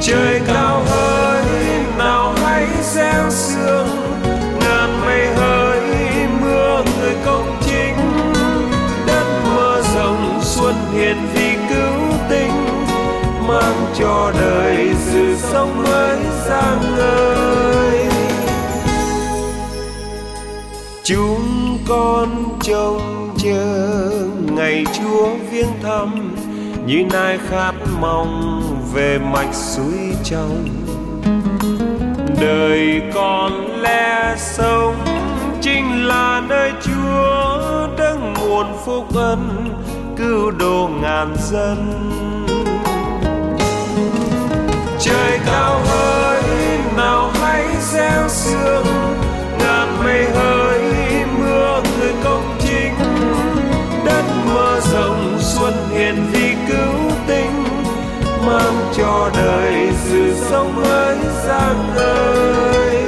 Trời cao hỡi nào hãy gieo sương, ngàn mây hỡi mưa người công chính. Đất mơ rộng xuân hiền vì cứu tinh, mang cho đời sự sống mới rạng ngời. Chúng con trông chờ ngày Chúa viếng thăm, như nai khát mong về mạch suối trong. Đời con lẽ sống chính là nơi Chúa đấng nguồn phúc ân cứu độ ngàn dân. Trời cao hỡi nào hãy gieo sương, ngàn mây hỡi mưa người công chính. Đất mơ rộng xuân hiền vì cứu tinh, mang cho đời sự sống mới rạng ngời.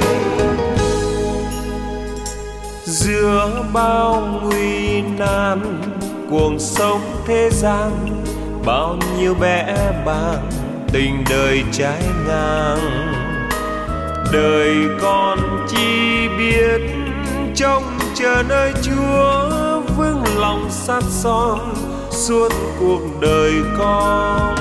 Giữa bao nguy nan cuộc sống thế gian, bao nhiêu bẽ bàng tình đời trái ngang. Đời con chỉ biết trông chờ nơi Chúa, vững lòng sát son suốt cuộc đời con.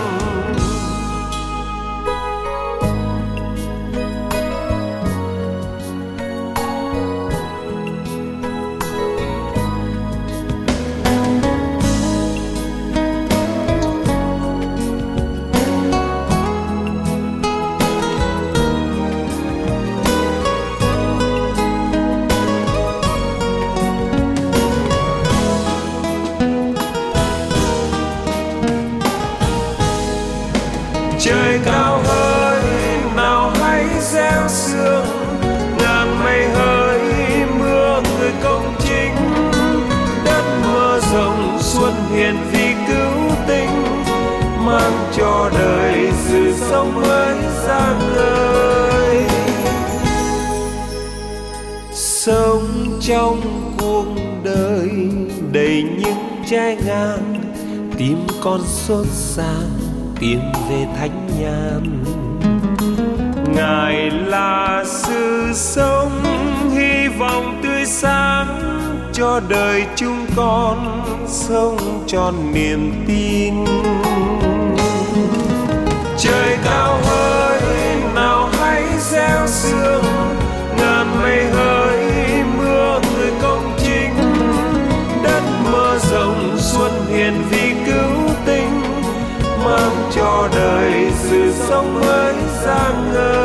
Trời cao hỡi nào hãy gieo sương, ngàn mây hỡi mưa người công chính. Đất mơ rộng xuân hiền vì cứu tinh, mang cho đời sự sống mới rạng ngời. Sống trong cuộc đời đầy những trái ngang, tim con xót xa tiến về thánh nhàn. Ngài là sự sống hy vọng tươi sáng, cho đời chúng con sống tròn niềm tin. Trời cao hỡi nào hãy gieo sương, ngàn mây hỡi mưa người công chính. Đất mơ rộng xuân hiền vì cứu tinh, mang cho đời sự sống mới rạng ngời.